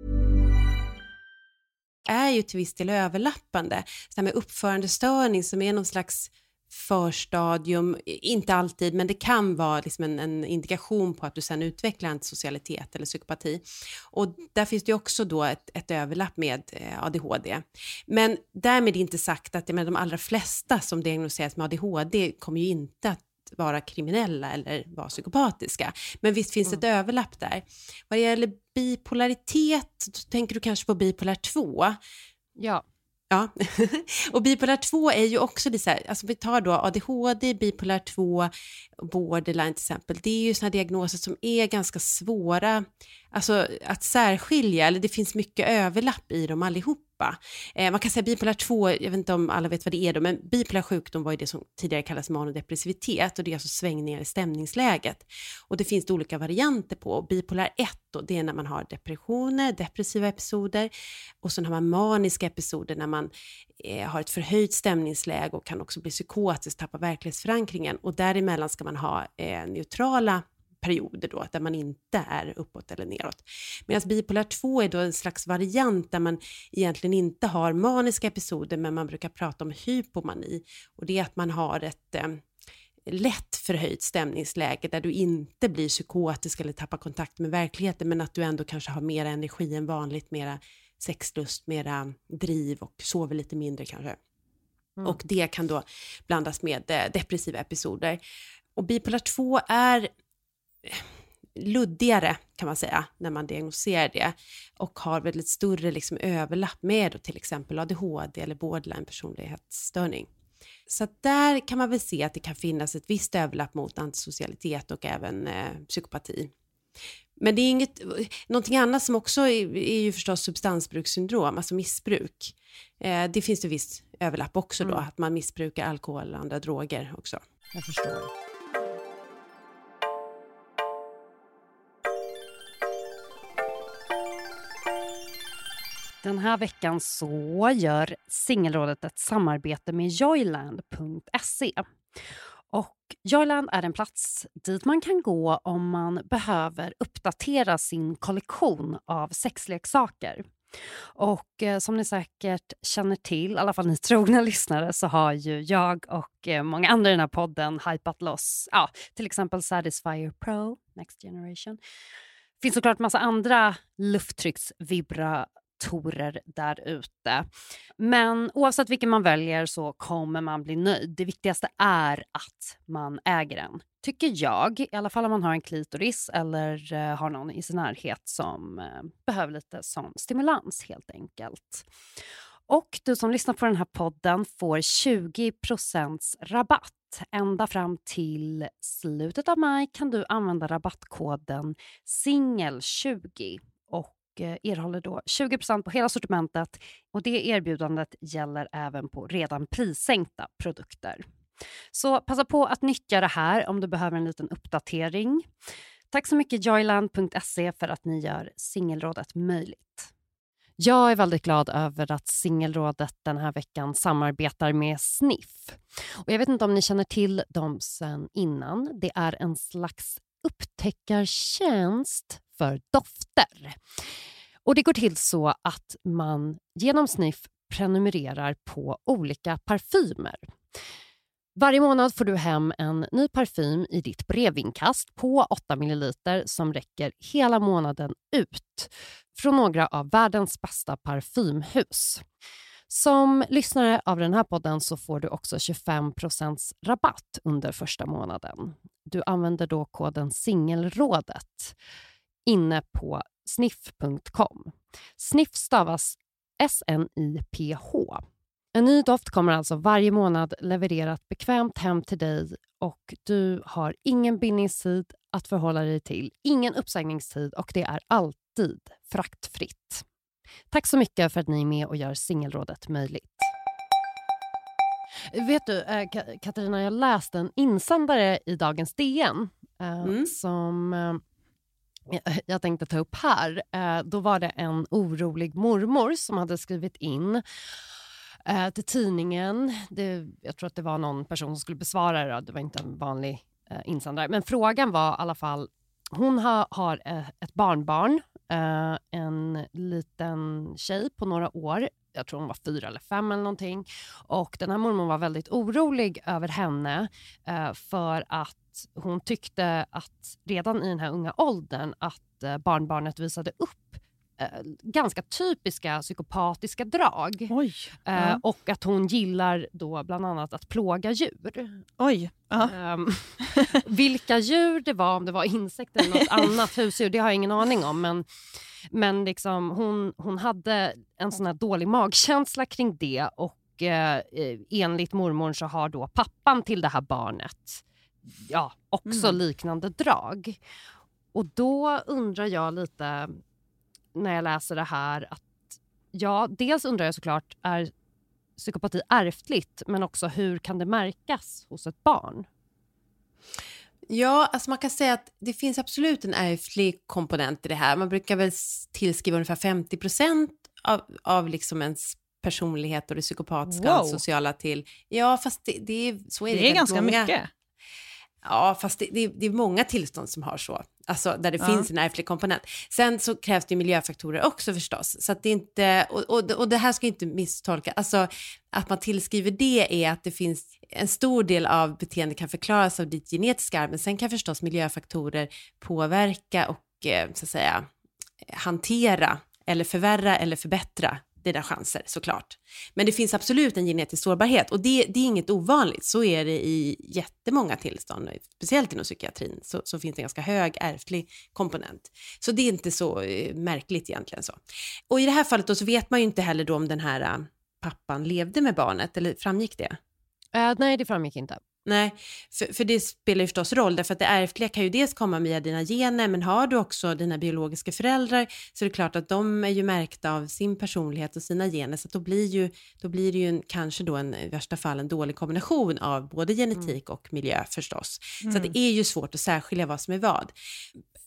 Är ju till viss del överlappande. Så här med uppförandestörning som är någon slags förstadium, inte alltid, men det kan vara liksom en, en indikation på att du sen utvecklar antisocialitet eller psykopati. Och där finns det också då ett, ett överlapp med A D H D. Men därmed inte sagt att med de allra flesta som diagnostiseras med A D H D kommer ju inte att vara kriminella eller vara psykopatiska. Men visst finns mm. ett överlapp där. Vad det gäller bipolaritet, så tänker du kanske på bipolar två. Ja. Ja, och bipolar två är ju också det så här, alltså vi tar då A D H D, bipolar två, borderline till exempel. Det är ju såna diagnoser som är ganska svåra alltså att särskilja, eller det finns mycket överlapp i dem allihopa. Eh, man kan säga bipolar två, jag vet inte om alla vet vad det är då, men bipolar sjukdom var ju det som tidigare kallas manodepressivitet, och det är alltså svängningar i stämningsläget. Och det finns det olika varianter på. Och bipolar ett då, det är när man har depressioner, depressiva episoder, och sen har man maniska episoder när man eh, har ett förhöjt stämningsläge och kan också bli psykotisk, tappa verklighetsförankringen, och däremellan ska man ha eh, neutrala perioder då, där man inte är uppåt eller neråt. Medan bipolar två är då en slags variant där man egentligen inte har maniska episoder, men man brukar prata om hypomani, och det är att man har ett eh, lätt förhöjt stämningsläge där du inte blir psykotisk eller tappar kontakt med verkligheten, men att du ändå kanske har mer energi än vanligt, mera sexlust, mera driv och sover lite mindre kanske. Mm. Och det kan då blandas med eh, depressiva episoder. Och bipolar två är luddigare kan man säga när man diagnostiserar det, och har väldigt större liksom överlapp med då, till exempel A D H D eller borderline personlighetsstörning. Så där kan man väl se att det kan finnas ett visst överlapp mot antisocialitet och även eh, psykopati. Men det är inget, någonting annat som också är, är ju förstås substansbrukssyndrom, alltså missbruk. Eh, det finns det visst överlapp också då, mm. att man missbrukar alkohol och andra droger också. Jag förstår. Den här veckan så gör Singelrådet ett samarbete med joyland punkt se. Och Joyland är en plats dit man kan gå om man behöver uppdatera sin kollektion av sexleksaker. Och eh, som ni säkert känner till, i alla fall ni trogna lyssnare, så har ju jag och eh, många andra i den här podden hypat loss, ja, till exempel Satisfyer Pro, Next Generation. Det finns såklart massa andra lufttrycksvibratorer där ute. Men oavsett vilken man väljer så kommer man bli nöjd. Det viktigaste är att man äger den. Tycker jag, i alla fall om man har en klitoris eller eh, har någon i sin närhet som eh, behöver lite sån stimulans helt enkelt. Och du som lyssnar på den här podden får tjugo procent rabatt. Ända fram till slutet av maj kan du använda rabattkoden singel tjugo och eh, erhåller då tjugo procent på hela sortimentet. Och det erbjudandet gäller även på redan prissänkta produkter. Så passa på att nyttja det här om du behöver en liten uppdatering. Tack så mycket joyland punkt se för att ni gör Singelrådet möjligt. Jag är väldigt glad över att Singelrådet den här veckan samarbetar med Sniff. Och jag vet inte om ni känner till dem sen innan. Det är en slags upptäckartjänst för dofter. Och det går till så att man genom Sniff prenumererar på olika parfymer. Varje månad får du hem en ny parfym i ditt brevinkast på åtta milliliter som räcker hela månaden ut från några av världens bästa parfymhus. Som lyssnare av den här podden så får du också tjugofem procent rabatt under första månaden. Du använder då koden Singelrådet inne på sniff punkt com. Sniff stavas S N I P H. En ny doft kommer alltså varje månad levererat bekvämt hem till dig och du har ingen bindningstid att förhålla dig till, ingen uppsägningstid och det är alltid fraktfritt. Tack så mycket för att ni är med och gör Singelrådet möjligt. Vet du, Katarina, jag läste en insändare i dagens D N mm. som jag tänkte ta upp här. Då var det en orolig mormor som hade skrivit in Eh, till tidningen. Det, jag tror att det var någon person som skulle besvara det. Det var inte en vanlig eh, insändare. Men frågan var i alla fall, hon ha, har eh, ett barnbarn, eh, en liten tjej på några år. Jag tror hon var fyra eller fem eller någonting. Och den här mormor var väldigt orolig över henne eh, för att hon tyckte att redan i den här unga åldern att eh, barnbarnet visade upp ganska typiska psykopatiska drag. Oj, ja. eh, och att hon gillar då bland annat att plåga djur. Oj, um, vilka djur det var, om det var insekter eller något annat husdjur, det har jag ingen aning om. Men, men liksom, hon, hon hade en sån här dålig magkänsla kring det och eh, enligt mormor så har då pappan till det här barnet ja, också mm. liknande drag. Och då undrar jag lite när jag läser det här att ja, dels undrar jag såklart, är psykopati ärftligt, men också hur kan det märkas hos ett barn? Ja, alltså man kan säga att det finns absolut en ärftlig komponent i det här. Man brukar väl tillskriva ungefär femtio procent av, av liksom ens personlighet och det psykopatiska wow. och sociala till. Ja, fast det, det är så är det. Det är ganska många. mycket. Ja, fast det, det, det är många tillstånd som har så. Alltså där det ja. finns en ärftlig komponent. Sen så krävs det miljöfaktorer också förstås. Så att det inte, och, och, och det här ska inte misstolka. Alltså att man tillskriver det är att det finns en stor del av beteendet kan förklaras av ditt genetiska arv. Men sen kan förstås miljöfaktorer påverka och eh, så att säga hantera eller förvärra eller förbättra dina chanser såklart. Men det finns absolut en genetisk sårbarhet och det, det är inget ovanligt. Så är det i jättemånga tillstånd, speciellt inom psykiatrin så, så finns det en ganska hög ärftlig komponent. Så det är inte så eh, märkligt egentligen så. Och i det här fallet då så vet man ju inte heller då om den här uh, pappan levde med barnet, eller framgick det? Uh, nej, det framgick inte. Nej, för, för det spelar ju förstås roll därför att det ärftliga kan ju dels komma via dina gener, men har du också dina biologiska föräldrar så är det klart att de är ju märkta av sin personlighet och sina gener, så att då blir ju då blir det ju en, kanske då en, i värsta fall en dålig kombination av både genetik och miljö förstås. Mm. Så att det är ju svårt att särskilja vad som är vad.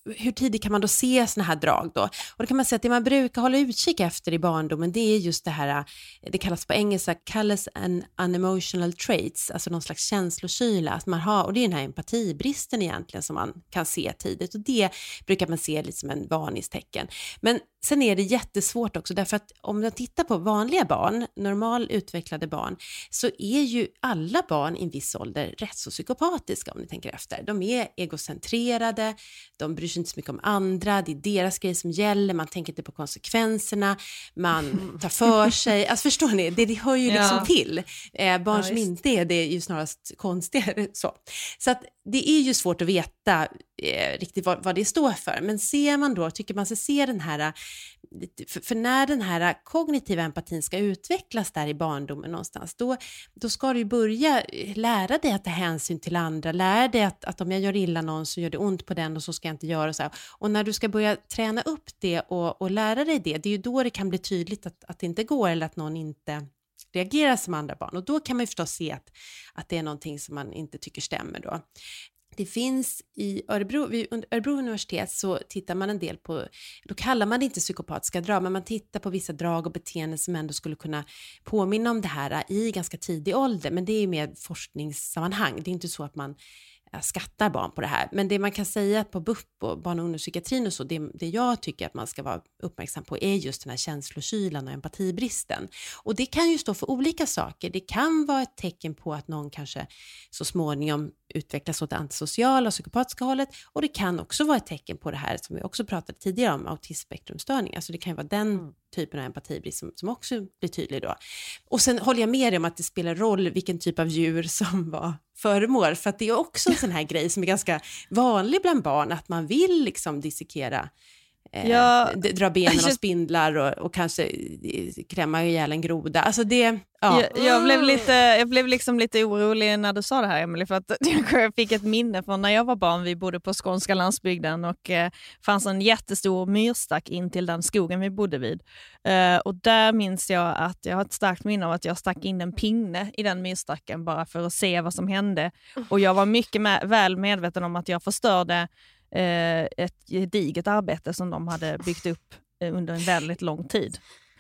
hur tidigt kan man då se såna här drag då? Och då kan man säga att det man brukar hålla utkik efter i barndomen, det är just det här, det kallas på engelska callous and unemotional traits, alltså någon slags känslokyla, att man har, och det är den här empatibristen egentligen som man kan se tidigt, och det brukar man se lite som en varningstecken. Men sen är det jättesvårt också, därför att om man tittar på vanliga barn, normal utvecklade barn, så är ju alla barn i en viss ålder rätt så psykopatiska om ni tänker efter. De är egocentrerade, de bryr sig inte så mycket om andra, det är deras grej som gäller, man tänker inte på konsekvenserna, man tar för sig, alltså förstår ni, det, det hör ju liksom ja. till. Eh, barn ja, som inte är det är ju snarast konstigare så. Så att det är ju svårt att veta eh, riktigt vad, vad det står för, men ser man då, tycker man sig se den här, för, för när den här kognitiva empatin ska utvecklas där i barndomen någonstans, då, då ska du ju börja lära dig att ta hänsyn till andra, lära dig att, att om jag gör illa någon så gör det ont på den och så ska jag inte göra så här. Och när du ska börja träna upp det och, och lära dig det, det är ju då det kan bli tydligt att, att det inte går eller att någon inte reagerar som andra barn, och då kan man ju förstås se att, att det är någonting som man inte tycker stämmer då. Det finns i Örebro, vid Örebro universitet så tittar man en del på, då kallar man det inte psykopatiska drag, men man tittar på vissa drag och beteenden som ändå skulle kunna påminna om det här i ganska tidig ålder, men det är med forskningssammanhang, det är inte så att man skattar barn på det här. Men det man kan säga på B U P och barn- och ungdomspsykiatrin och så, det, det jag tycker att man ska vara uppmärksam på är just den här känslokylan och empatibristen. Och det kan ju stå för olika saker. Det kan vara ett tecken på att någon kanske så småningom utvecklas åt det antisociala och psykopatiska hållet, och det kan också vara ett tecken på det här som vi också pratade tidigare om, autismspektrumstörning. Alltså det kan ju vara den mm. typen av empatibrist som, som också blir tydlig då. Och sen håller jag med dig om att det spelar roll vilken typ av djur som var föremål, för att det är också en sån här grej som är ganska vanlig bland barn, att man vill liksom dissekera, eh, ja. dra benen av spindlar och, och kanske klämma ihjäl en groda. Alltså det, ja. jag, jag, blev lite, jag blev liksom lite orolig när du sa det här, Emily, för att jag fick ett minne från när jag var barn. Vi bodde på skånska landsbygden och eh, fanns en jättestor myrstack in till den skogen vi bodde vid. Eh, och där minns jag att jag har ett starkt minne av att jag stack in en pinne i den myrstacken bara för att se vad som hände. Och jag var mycket med, väl medveten om att jag förstörde eh, ett gediget arbete som de hade byggt upp eh, under en väldigt lång tid.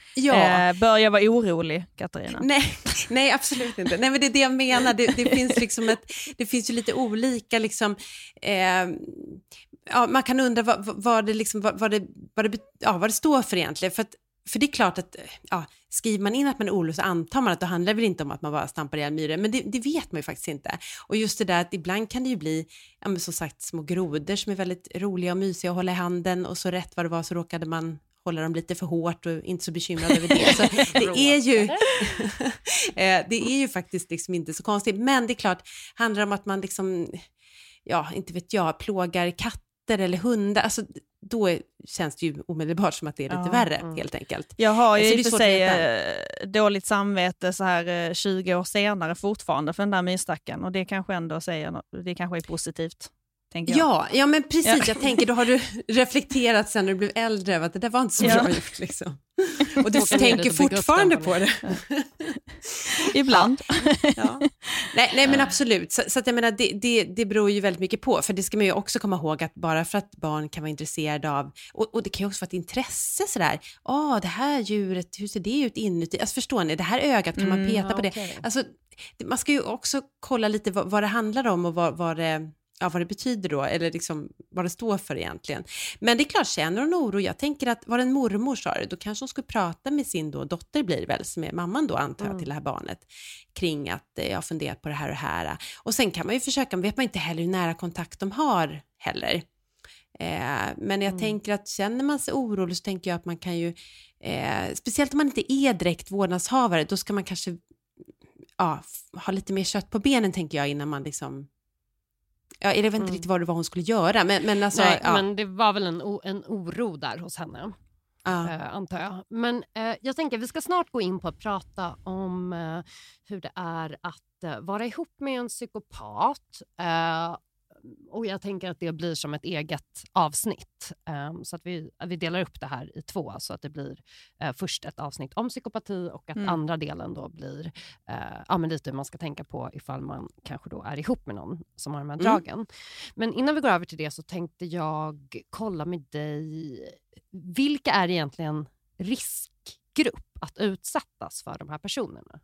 Ja. Eh, bör jag vara orolig, Katarina? Nej, nej, absolut inte. Nej, men det är det jag menar. Det, det finns liksom ett, det finns ju lite olika liksom, eh, ja, man kan undra vad, vad, det, liksom, vad, vad, det, vad, det, ja, vad det står för egentligen. För, att, för det är klart att ja, skriver man in att man är orolig så antar man att det handlar väl inte om att man bara stampar ihjäl myror. Men det, det vet man ju faktiskt inte. Och just det där att ibland kan det ju bli, ja, men som sagt, små grodor som är väldigt roliga och mysiga att hålla i handen, och så rätt vad det var så råkade man hålla dem lite för hårt och inte så bekymrad över det. Så det är ju det är ju faktiskt liksom inte så konstigt. Men det är klart, handlar det om att man liksom, ja, inte vet jag, plågar katter eller hundar, alltså då är, känns det ju omedelbart som att det är lite ja, värre mm. helt enkelt. Jag har ju i och för sig dåligt samvete så här tjugo år senare fortfarande för den där myrstacken, och det kanske ändå säger, det kanske är positivt. Ja, ja, men precis. Ja. Jag tänker, då har du reflekterat sen när du blev äldre att det där var inte så ja. bra gjort liksom. Och du tänker fortfarande på det. Ja. Ibland. Ja. Ja. Nej, nej, men absolut. Så, så att jag menar, det, det, det beror ju väldigt mycket på. För det ska man ju också komma ihåg att bara för att barn kan vara intresserade av, och, och det kan ju också vara ett intresse sådär. Ja, oh, det här djuret, hur ser det ut inuti? Alltså förstår ni, det här ögat kan man peta mm, på okay. det. Alltså, man ska ju också kolla lite vad, vad det handlar om och vad, vad det... Ja, vad det betyder då, eller liksom vad det står för egentligen. Men det är klart, känner hon oro. Jag tänker att var en mormor sa det, då kanske hon skulle prata med sin då, dotter blir det väl, som är mamman då antar jag mm. till det här barnet, kring att eh, jag har funderat på det här och här. Och sen kan man ju försöka, vet man inte heller hur nära kontakt de har heller. Eh, men jag mm. tänker att känner man sig orolig så tänker jag att man kan ju, eh, speciellt om man inte är direkt vårdnadshavare, då ska man kanske ja, ha lite mer kött på benen tänker jag innan man liksom... Ja, jag vet inte mm. riktigt vad det var hon skulle göra. Men, men, alltså, Nej, ja. men det var väl en, o- en oro där hos henne, ah. eh, antar jag. Men eh, jag tänker vi ska snart gå in på att prata om eh, hur det är att eh, vara ihop med en psykopat. Eh, och jag tänker att det blir som ett eget avsnitt. Um, så att vi, vi delar upp det här i två. Så att det blir uh, först ett avsnitt om psykopati och att mm. andra delen då blir uh, ja, men lite hur man ska tänka på ifall man kanske då är ihop med någon som har de här dragen. Mm. Men innan vi går över till det så tänkte jag kolla med dig. Vilka är egentligen riskgrupp att utsättas för de här personerna?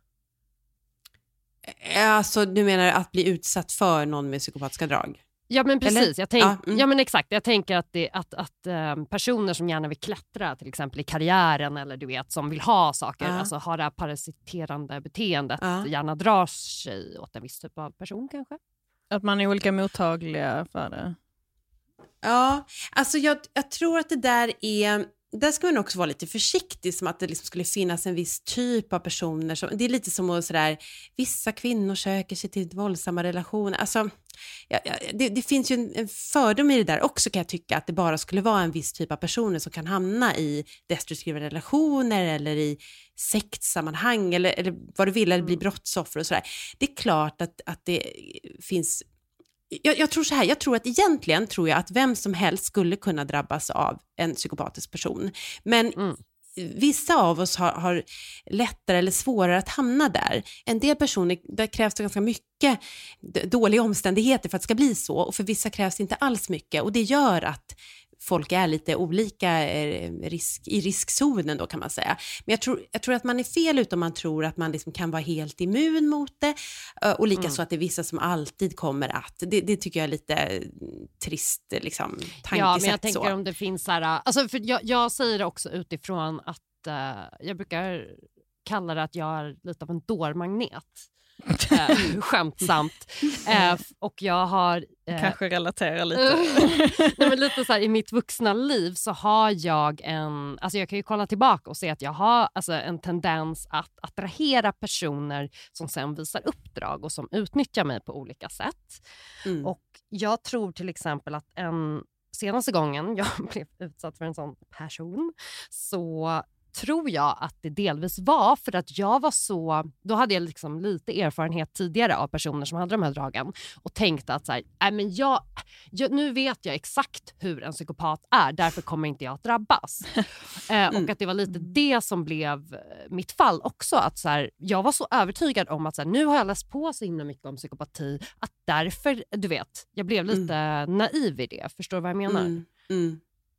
Alltså du menar att bli utsatt för någon med psykopatiska drag? Ja men precis, jag tänk, ja, mm. ja men exakt, jag tänker att, det, att, att um, personer som gärna vill klättra till exempel i karriären eller du vet som vill ha saker, ja. Alltså har det här parasiterande beteendet, ja. Gärna drar sig åt en viss typ av person kanske? Att man är olika mottagliga för det. Ja, alltså jag, jag tror att det där är... Där ska man också vara lite försiktig, som att det liksom skulle finnas en viss typ av personer. Som, det är lite som att sådär, vissa kvinnor söker sig till våldsamma relationer. Alltså, ja, ja, det, det finns ju en, en fördom i det där också, kan jag tycka, att det bara skulle vara en viss typ av personer som kan hamna i destruktiva relationer eller i sektsammanhang eller, eller vad du vill, eller bli brottsoffer och sådär. Det är klart att, att det finns... Jag, jag tror så här, jag tror att egentligen tror jag att vem som helst skulle kunna drabbas av en psykopatisk person. Men mm. vissa av oss har, har lättare eller svårare att hamna där. En del personer, där krävs det ganska mycket dåliga omständigheter för att det ska bli så. Och för vissa krävs det inte alls mycket. Och det gör att folk är lite olika risk, i riskzonen då, kan man säga. Men jag tror, jag tror att man är fel ut om man tror att man liksom kan vara helt immun mot det. Och lika mm. så att det är vissa som alltid kommer att. Det, det tycker jag är lite trist liksom, tankesätt. Ja, men jag tänker så. Om det finns så här... Alltså för jag, jag säger det också utifrån att uh, jag brukar kalla det att jag är lite av en dårmagnet. uh, skämtsamt uh, och jag har uh, kanske relaterar lite nej, men lite så här, i mitt vuxna liv så har jag en, alltså jag kan ju kolla tillbaka och se att jag har alltså en tendens att attrahera personer som sen visar uppdrag och som utnyttjar mig på olika sätt. Mm. Och jag tror till exempel att en senaste gången jag blev utsatt för en sån person så tror jag att det delvis var för att jag var så... Då hade jag liksom lite erfarenhet tidigare av personer som hade de här dragen. Och tänkte att så här, nej men jag, jag, nu vet jag exakt hur en psykopat är. Därför kommer inte jag att drabbas. eh, och att det var lite det som blev mitt fall också. Att så här, jag var så övertygad om att så här, nu har jag läst på så himla mycket om psykopati. Att därför, du vet, jag blev lite mm. naiv i det. Förstår du vad jag menar? Mm. Mm.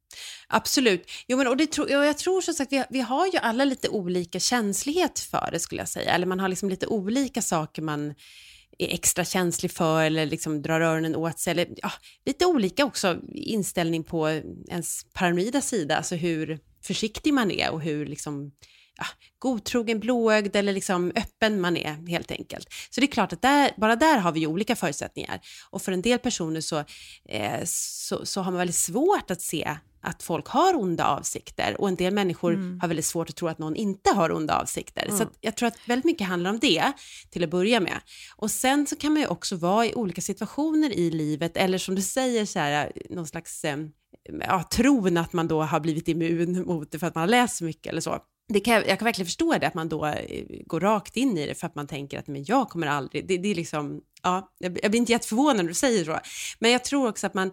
Absolut. Jo, men, och det tro, jag tror som sagt vi, vi har ju alla lite olika känslighet för det, skulle jag säga. Eller man har liksom lite olika saker man är extra känslig för eller liksom drar öronen åt sig. Eller, ja, lite olika också inställning på ens paranoida sida. Alltså hur försiktig man är och hur liksom, ja, godtrogen, blåögd eller liksom öppen man är helt enkelt. Så det är klart att där, bara där har vi ju olika förutsättningar. Och för en del personer så, eh, så, så har man väldigt svårt att se att folk har onda avsikter. Och en del människor mm. har väldigt svårt att tro att någon inte har onda avsikter. Mm. Så att jag tror att väldigt mycket handlar om det till att börja med. Och sen så kan man ju också vara i olika situationer i livet. Eller som du säger, så här, någon slags eh, ja, tron att man då har blivit immun mot det för att man har läst så mycket eller så. Det kan, jag kan verkligen förstå det, att man då går rakt in i det för att man tänker att men jag kommer aldrig, det, det är liksom, ja, jag, jag blir inte jätteförvånad när du säger så. Men jag tror också att man,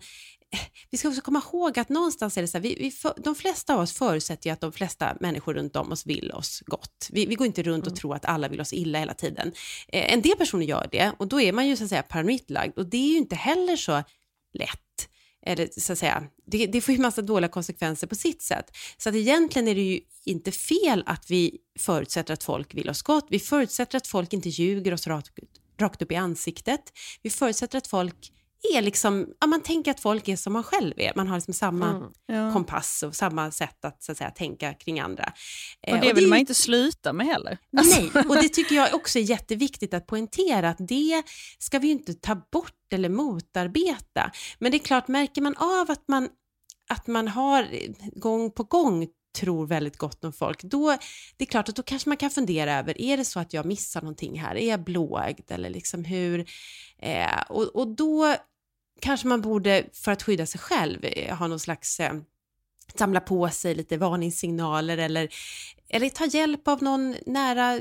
vi ska också komma ihåg att någonstans är det så här, vi, vi för, de flesta av oss förutsätter ju att de flesta människor runt om oss vill oss gott. Vi, vi går inte runt och mm. tror att alla vill oss illa hela tiden. Eh, en del personer gör det och då är man ju så att säga paranoidlagd och det är ju inte heller så lätt. Eller så att säga, det, det får ju massa dåliga konsekvenser på sitt sätt. Så att egentligen är det ju inte fel att vi förutsätter att folk vill oss gott. Vi förutsätter att folk inte ljuger oss rakt, rakt upp i ansiktet. Vi förutsätter att folk är liksom, ja, man tänker att folk är som man själv är. Man har liksom samma mm, ja. kompass och samma sätt att, så att säga, tänka kring andra. Och det och vill det, man inte sluta med heller. Nej, och det tycker jag också är jätteviktigt att poängtera, att det ska vi inte ta bort eller motarbeta. Men det är klart, märker man av att man, att man har gång på gång tror väldigt gott om folk, då det är klart att då kanske man kan fundera över, är det så att jag missar någonting här? Är jag blåögd? Eller liksom hur? Eh, och, och då kanske man borde, för att skydda sig själv, ha någon slags eh, samla på sig lite varningssignaler eller eller ta hjälp av någon nära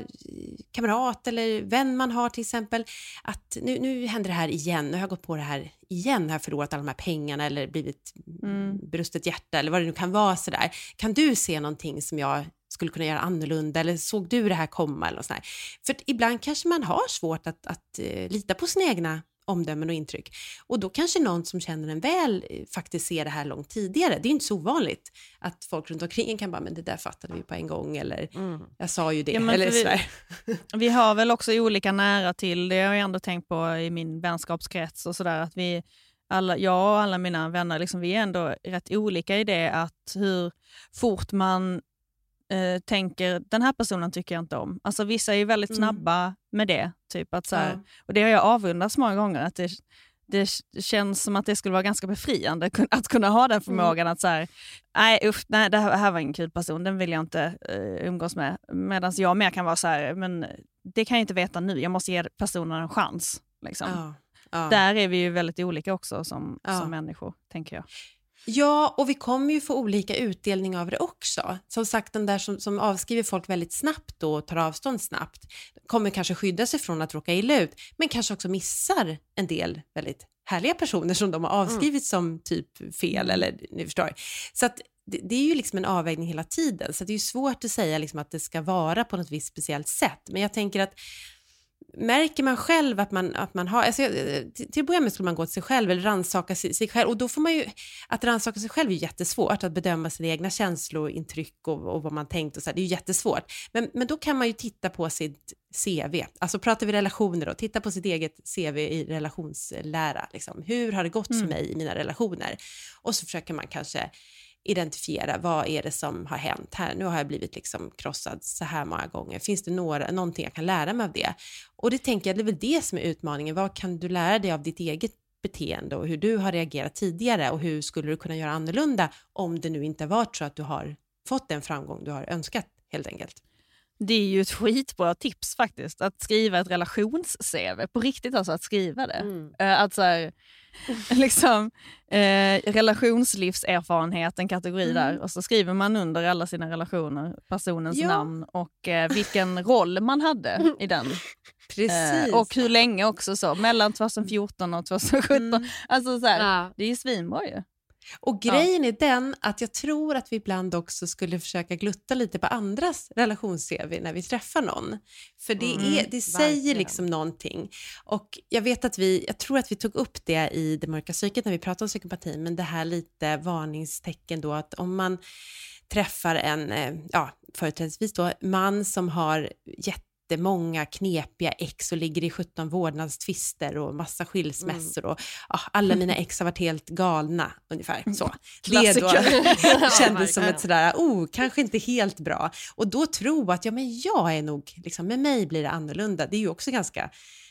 kamrat eller vän man har till exempel. Att nu, nu händer det här igen, nu har jag gått på det här igen, har jag förlorat alla de här pengarna eller blivit mm. brustet hjärta eller vad det nu kan vara sådär. Kan du se någonting som jag skulle kunna göra annorlunda eller såg du det här komma eller sådär? För ibland kanske man har svårt att, att uh, lita på sina egna omdömen och intryck. Och då kanske någon som känner en väl faktiskt ser det här långt tidigare. Det är inte så ovanligt att folk runt omkring kan bara, men det där fattade vi på en gång eller mm. jag sa ju det. Ja, eller vi, sådär. Vi har väl också olika nära till det. Jag har ändå tänkt på i min vänskapskrets och sådär att vi alla, jag och alla mina vänner liksom, vi är ändå rätt olika i det att hur fort man Uh, tänker, den här personen tycker jag inte om. Alltså vissa är ju väldigt snabba mm. med det. Typ att så här, ja. Och det har jag avundats många gånger. Att det, det känns som att det skulle vara ganska befriande att kunna ha den förmågan mm. att så här, nej usch, nej det här, här var en kul person, den vill jag inte uh, umgås med. Medan jag mer kan vara så här, men det kan jag inte veta nu. Jag måste ge personen en chans. Liksom. Ja. Ja. Där är vi ju väldigt olika också som, ja. som människor, tänker jag. Ja, och vi kommer ju få olika utdelning av det också. Som sagt, den där som, som avskriver folk väldigt snabbt och tar avstånd snabbt kommer kanske skydda sig från att råka illa ut, men kanske också missar en del väldigt härliga personer som de har avskrivit mm. som typ fel, eller ni förstår. Så att det, det är ju liksom en avvägning hela tiden, så det är ju svårt att säga liksom att det ska vara på något visst speciellt sätt. Men jag tänker att märker man själv att man, att man har, alltså, till, till början med skulle man gå till sig själv eller rannsaka sig, sig själv, och då får man ju, att rannsaka sig själv är jättesvårt, att bedöma sina egna känslor, intryck och, och vad man tänkt och så här, det är ju jättesvårt, men, men då kan man ju titta på sitt C V, alltså pratar vi relationer då, titta på sitt eget C V i relationslära, liksom. Hur har det gått mm. för mig i mina relationer, och så försöker man kanske identifiera vad är det som har hänt här. Nu har jag blivit liksom krossad så här många gånger. Finns det några, någonting jag kan lära mig av det? Och det tänker jag, det är väl det som är utmaningen. Vad kan du lära dig av ditt eget beteende och hur du har reagerat tidigare, och hur skulle du kunna göra annorlunda om det nu inte var så att du har fått den framgång du har önskat, helt enkelt. Det är ju ett skitbra tips faktiskt, att skriva ett relations-C V. På riktigt alltså, att skriva det. Mm. Att så här, liksom, eh, relationslivserfarenhet, en kategori mm. där. Och så skriver man under alla sina relationer personens ja. namn och eh, vilken roll man hade i den. Precis. Eh, och hur länge också så, mellan tjugohundrafjorton och tjugosjutton. Mm. Alltså så här, ja. det är ju svinbra ju. Och grejen ja. är den att jag tror att vi ibland också skulle försöka glutta lite på andras relations-C V när vi träffar någon. För det, mm, är, det säger liksom någonting. Och jag vet att vi, jag tror att vi tog upp det i Det mörka psyket när vi pratade om psykopati, men det här lite varningstecken då, att om man träffar en, ja, företrädesvis då, man som har jätte många knepiga ex och ligger i sjutton vårdnadstvister och massa skilsmässor och ja, alla mina ex har varit helt galna ungefär så. Det då kändes som ett sådär, oh, kanske inte helt bra. Och då tro att ja, men jag är nog liksom, med mig blir det annorlunda. Det är ju också ganska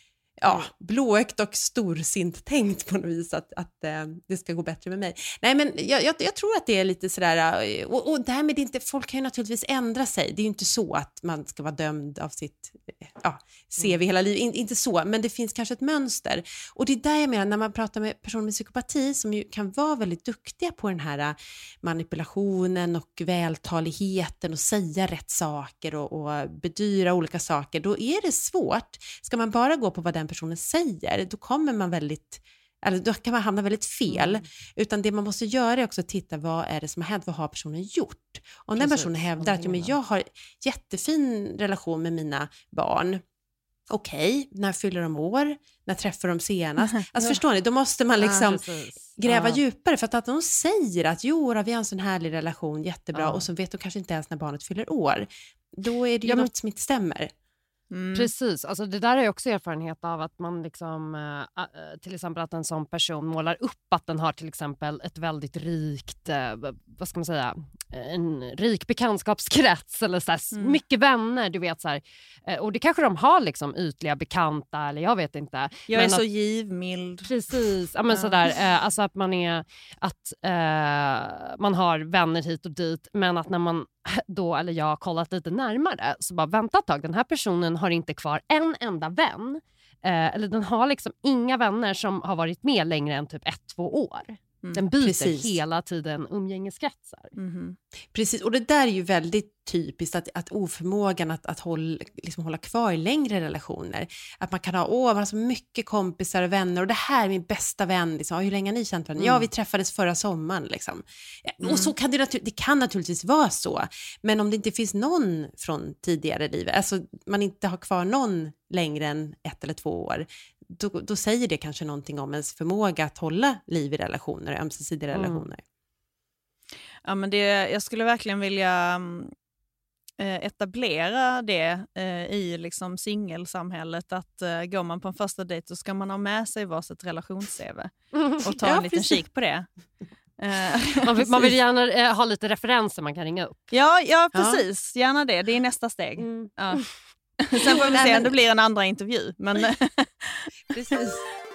ja, blåögt och storsint tänkt på något vis att, att äh, det ska gå bättre med mig. Nej, men jag, jag, jag tror att det är lite sådär, och, och därmed inte, folk kan ju naturligtvis ändra sig. Det är ju inte så att man ska vara dömd av sitt ja, C V hela livet, In, inte så, men det finns kanske ett mönster. Och det är där jag menar, när man pratar med personer med psykopati som ju kan vara väldigt duktiga på den här manipulationen och vältaligheten och säga rätt saker och, och bedyra olika saker, då är det svårt. Ska man bara gå på vad den personen säger, då kommer man väldigt, eller då kan man hamna väldigt fel. Mm. Utan det man måste göra är också att titta, vad är det som har hänt, vad har personen gjort? Om den personen hävdar att ja, men jag har jättefin relation med mina barn, okej, okay, när fyller de år? När träffar de senast? Alltså ja. förstår ni, då måste man liksom ja, gräva ja. djupare, för att, att de säger att jo, vi har en sån härlig relation, jättebra, ja. och så vet de kanske inte ens när barnet fyller år. Då är det ju ja, men... något som inte stämmer. Mm. Precis, alltså det där är också erfarenhet av att man liksom, äh, till exempel att en sån person målar upp att den har till exempel ett väldigt rikt, äh, vad ska man säga, en rik bekantskapskrets eller så här, mm. mycket vänner, du vet så här, och det kanske de har liksom ytliga bekanta eller jag vet inte. Jag men är så att, givmild. Precis, ja men ja. sådär, äh, alltså att man är, att äh, man har vänner hit och dit, men att när man då, eller jag har kollat lite närmare, så bara vänta ett tag, den här personen har inte kvar en enda vän, eh, eller den har liksom inga vänner som har varit med längre än typ ett, två år. Mm. Den byter Precis. hela tiden umgängeskretsar. Mm. Precis, och det där är ju väldigt typiskt att, att oförmågan att, att hålla, liksom hålla kvar i längre relationer. Att man kan ha, åh, man har så mycket kompisar och vänner och det här är min bästa vän. Liksom. Hur länge har ni känt varandra? Mm. Ja, vi träffades förra sommaren. Liksom. Mm. Och så kan det, natur- det kan naturligtvis vara så. Men om det inte finns någon från tidigare livet, alltså man inte har kvar någon längre än ett eller två år, då, då säger det kanske någonting om ens förmåga att hålla liv i relationer, ömsesidiga Mm. relationer. Ja, men det, jag skulle verkligen vilja eh, etablera det eh, i liksom singelsamhället, att eh, går man på en första dejt så ska man ha med sig varsitt relations-C V och ta Ja, en liten precis. kik på det. Man vill, man vill gärna eh, ha lite referenser man kan ringa upp. Ja, ja, precis. Gärna det. Det är nästa steg. Mm. Ja. Sen får vi se om det blir en andra intervju. Men... Precis.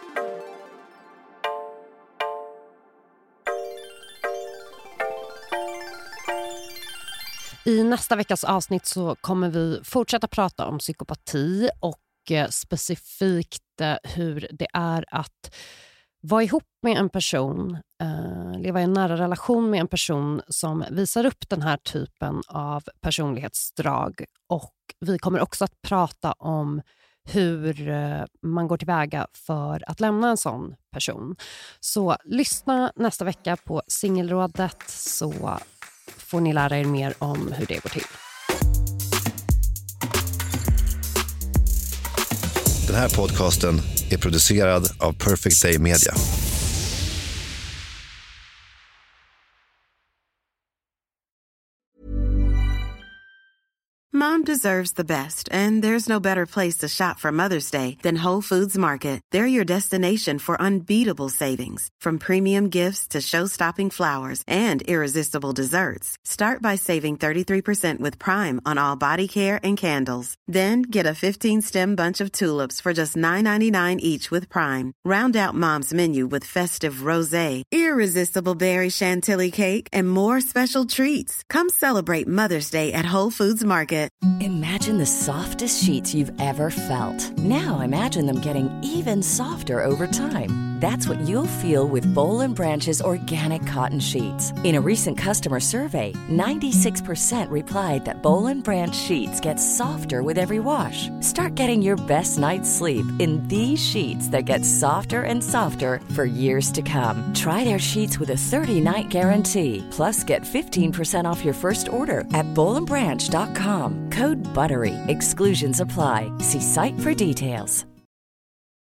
I nästa veckas avsnitt så kommer vi fortsätta prata om psykopati och eh, specifikt eh, hur det är att vara ihop med en person, eh, leva i en nära relation med en person som visar upp den här typen av personlighetsdrag. Och vi kommer också att prata om hur eh, man går tillväga för att lämna en sån person. Så lyssna nästa vecka på Singelrådet, så får ni lära er mer om hur det går till. Den här podcasten är producerad av Perfect Day Media. Mom deserves the best, and there's no better place to shop for Mother's Day than Whole Foods Market. They're your destination for unbeatable savings, from premium gifts to show-stopping flowers and irresistible desserts. Start by saving thirty-three percent with Prime on all body care and candles. Then get a fifteen-stem bunch of tulips for just nine ninety-nine each with Prime. Round out Mom's menu with festive rosé, irresistible berry chantilly cake, and more special treats. Come celebrate Mother's Day at Whole Foods Market. Imagine the softest sheets you've ever felt. Now imagine them getting even softer over time. That's what you'll feel with Boll and Branch's organic cotton sheets. In a recent customer survey, ninety-six percent replied that Boll and Branch sheets get softer with every wash. Start getting your best night's sleep in these sheets that get softer and softer for years to come. Try their sheets with a thirty-night guarantee. Plus, get fifteen percent off your first order at boll and branch dot com. Code BUTTERY. Exclusions apply. See site for details.